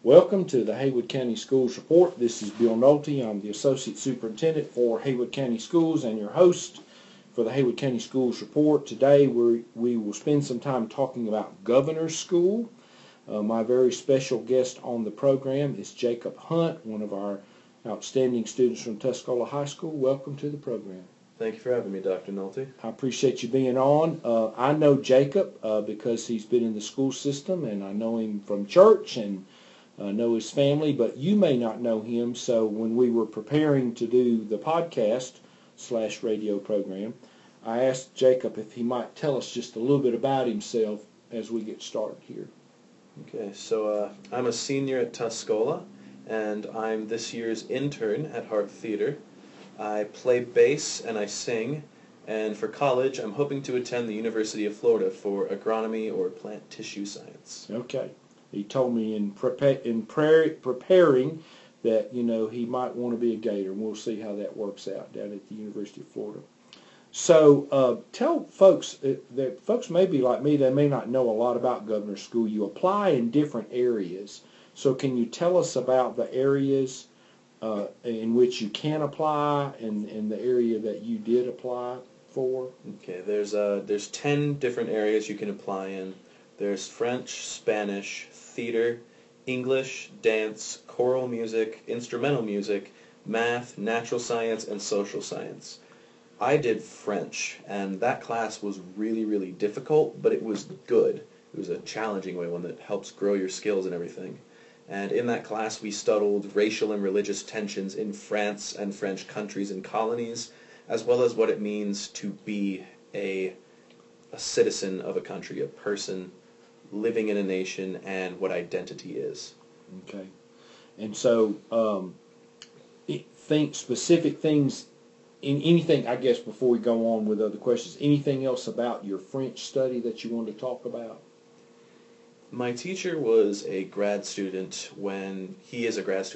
Welcome to the Haywood County Schools Report. This is Bill Nolte. I'm the Associate Superintendent for Haywood County Schools and your host for the Haywood County Schools Report. Today we will spend some time talking about Governor's School. My very special guest on the program is Jacob Hunt, one of our outstanding students from Tuscola High School. Welcome to the program. Thank you for having me, Dr. Nolte. I appreciate you being on. I know Jacob because he's been in the school system, and I know him from church and know his family, but you may not know him. So when we were preparing to do the podcast/radio program, I asked Jacob if he might tell us just a little bit about himself as we get started here. Okay, so I'm a senior at Tuscola, and I'm this year's intern at Hart Theater. I play bass and I sing, and for college I'm hoping to attend the University of Florida for agronomy or plant tissue science. Okay. He told me in preparing that, he might want to be a Gator, and we'll see how that works out down at the University of Florida. So tell folks, that folks may be like me, they may not know a lot about Governor's School. You apply in different areas. So can you tell us about the areas in which you can apply and the area that you did apply for? Okay, there's 10 different areas you can apply in. There's French, Spanish, theater, English, dance, choral music, instrumental music, math, natural science, and social science. I did French, and that class was really, really difficult, but it was good. It was a challenging one that helps grow your skills and everything. And in that class we studied racial and religious tensions in France and French countries and colonies, as well as what it means to be a citizen of a country, a person living in a nation, and what identity is. Okay. And so think specific things, in anything, I guess, before we go on with other questions, anything else about your French study that you want to talk about? My teacher was a grad student and he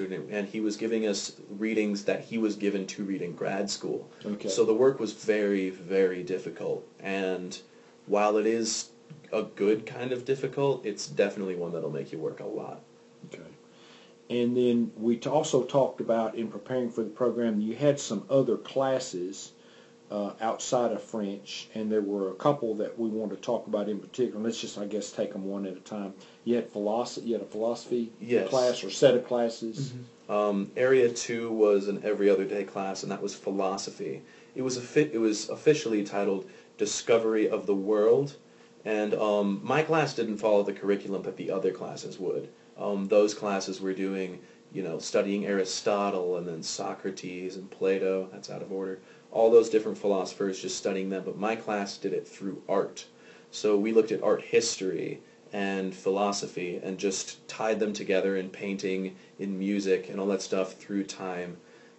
was giving us readings that he was given to read in grad school. Okay. So the work was very, very difficult, and while it is a good kind of difficult, it's definitely one that'll make you work a lot. Okay. And then we also talked about, in preparing for the program, you had some other classes outside of French, and there were a couple that we want to talk about in particular. Let's just, I guess, take them one at a time. You had philosophy. You had a philosophy class or set of classes. Mm-hmm. Area 2 was an every other day class, and that was philosophy. It was officially titled Discovery of the World, and my class didn't follow the curriculum that the other classes would. Those classes were doing, studying Aristotle and then Socrates and Plato. That's out of order. All those different philosophers, just studying them, but my class did it through art. So we looked at art history and philosophy and just tied them together in painting, in music, and all that stuff through time.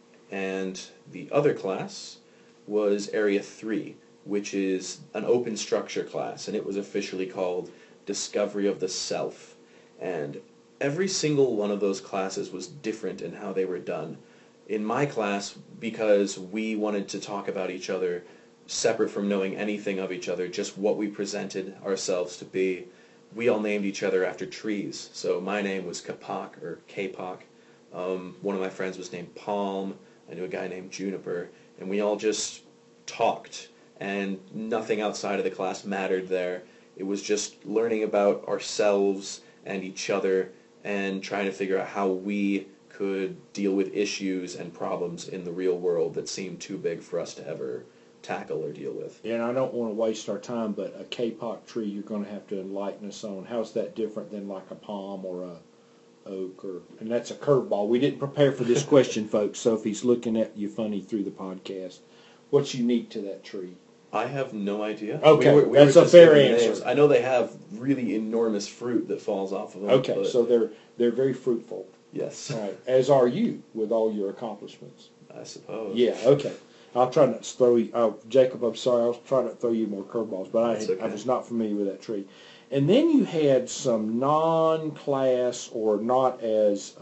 And the other class was Area 3, which is an open structure class, and it was officially called Discovery of the Self. And every single one of those classes was different in how they were done. In my class, because we wanted to talk about each other separate from knowing anything of each other, just what we presented ourselves to be, we all named each other after trees. So my name was Kapok, or Kapok. One of my friends was named Palm. I knew a guy named Juniper. And we all just talked, and nothing outside of the class mattered there. It was just learning about ourselves and each other and trying to figure out how we could deal with issues and problems in the real world that seemed too big for us to ever tackle or deal with. And I don't want to waste our time, but a kapok tree, you're going to have to enlighten us on. How's that different than like a palm or a oak? And that's a curveball. We didn't prepare for this question, folks, so if he's looking at you funny through the podcast, what's unique to that tree? I have no idea. Okay, that's a fair answer. Names. I know they have really enormous fruit that falls off of them. Okay, so they're very fruitful. Yes. All right, as are you with all your accomplishments. I suppose. Yeah, okay. I'll try not to throw you... Oh, Jacob, I'm sorry. I'll try not to throw you more curveballs, but I was not familiar with that tree. And then you had some non-class or not as...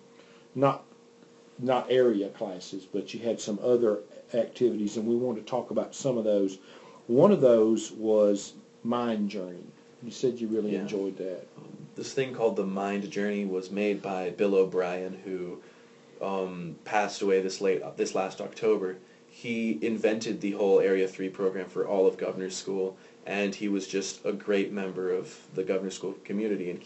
not area classes, but you had some other activities, and we want to talk about some of those. One of those was Mind Journey. You said you really enjoyed that. this thing called the Mind Journey was made by Bill O'Brien, who passed away this last October. He invented the whole Area 3 program for all of Governor's School, and he was just a great member of the Governor's School community, and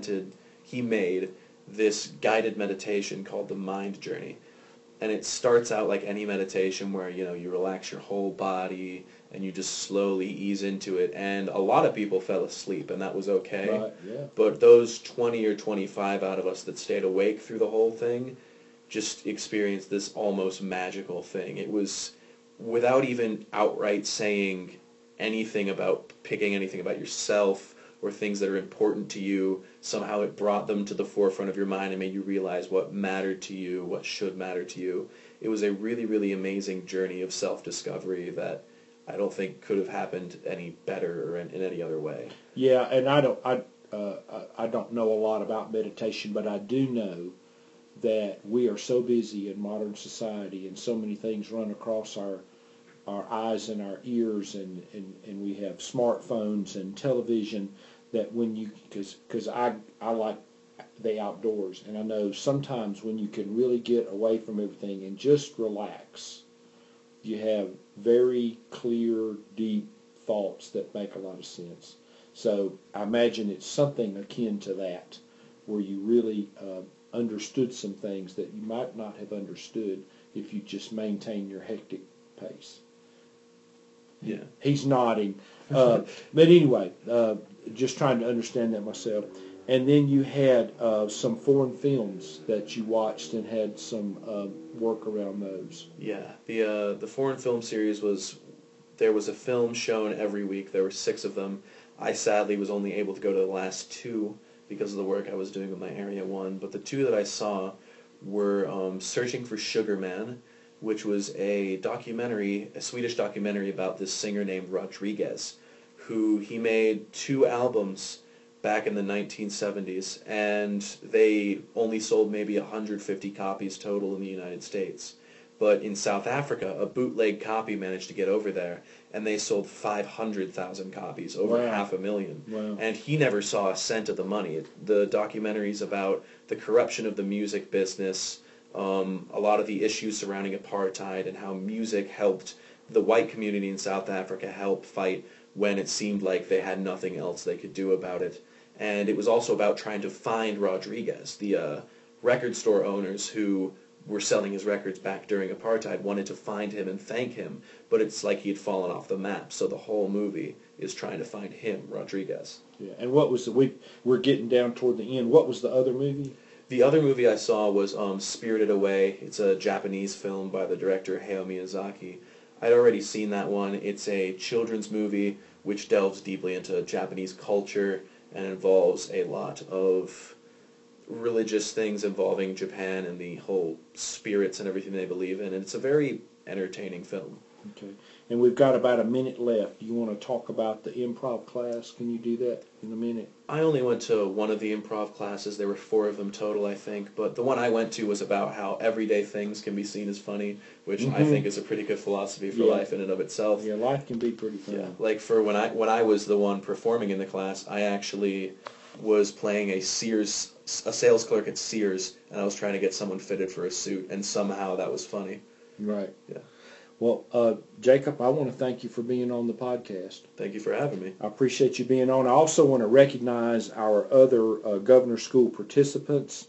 he made this guided meditation called the Mind Journey. And it starts out like any meditation where, you relax your whole body and you just slowly ease into it. And a lot of people fell asleep, and that was okay. Right, yeah. But those 20 or 25 out of us that stayed awake through the whole thing just experienced this almost magical thing. It was, without even outright saying anything about picking anything about yourself or things that are important to you, somehow it brought them to the forefront of your mind and made you realize what mattered to you, what should matter to you. It was a really, really amazing journey of self-discovery that I don't think could have happened any better or in any other way. Yeah, and I don't know a lot about meditation, but I do know that we are so busy in modern society and so many things run across our eyes and our ears, and we have smartphones and television, that when you, because I like the outdoors, and I know sometimes when you can really get away from everything and just relax, you have very clear, deep thoughts that make a lot of sense. So I imagine it's something akin to that, where you really understood some things that you might not have understood if you just maintain your hectic pace. Yeah. He's nodding. But anyway, just trying to understand that myself. And then you had some foreign films that you watched and had some work around those. Yeah. The foreign film series there was a film shown every week. There were 6 of them. I sadly was only able to go to the last 2 because of the work I was doing with my Area 1. But the 2 that I saw were Searching for Sugar Man, which was a Swedish documentary about this singer named Rodriguez, who he made 2 albums back in the 1970s, and they only sold maybe 150 copies total in the United States. But in South Africa, a bootleg copy managed to get over there, and they sold 500,000 copies, over Wow. 500,000. Wow. And he never saw a cent of the money. The documentary's about the corruption of the music business, a lot of the issues surrounding apartheid, and how music helped the white community in South Africa help fight when it seemed like they had nothing else they could do about it. And it was also about trying to find Rodriguez. The record store owners who were selling his records back during apartheid wanted to find him and thank him, but it's like he had fallen off the map. So the whole movie is trying to find him, Rodriguez. Yeah. And what was we're getting down toward the end. What was the other movie? The other movie I saw was Spirited Away. It's a Japanese film by the director Hayao Miyazaki. I'd already seen that one. It's a children's movie which delves deeply into Japanese culture and involves a lot of religious things involving Japan and the whole spirits and everything they believe in. And it's a very entertaining film. Okay. And we've got about a minute left. Do you want to talk about the improv class? Can you do that in a minute? I only went to one of the improv classes. There were 4 of them total, I think. But the one I went to was about how everyday things can be seen as funny, which I think is a pretty good philosophy for life in and of itself. Yeah, life can be pretty fun. Yeah, like for when I was the one performing in the class, I actually was playing a sales clerk at Sears, and I was trying to get someone fitted for a suit, and somehow that was funny. Right. Yeah. Well, Jacob, I want to thank you for being on the podcast. Thank you for having me. I appreciate you being on. I also want to recognize our other Governor School participants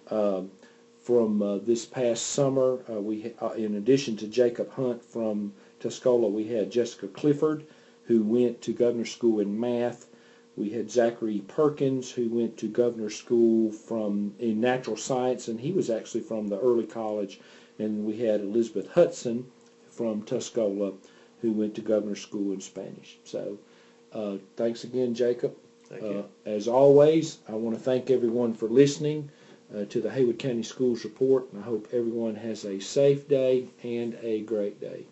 from this past summer. In addition to Jacob Hunt from Tuscola, we had Jessica Clifford, who went to Governor School in math. We had Zachary Perkins, who went to Governor School in natural science, and he was actually from the early college. And we had Elizabeth Hudson from Tuscola, who went to Governor School in Spanish. So thanks again, Jacob. Thank you. As always, I want to thank everyone for listening to the Haywood County Schools Report, and I hope everyone has a safe day and a great day.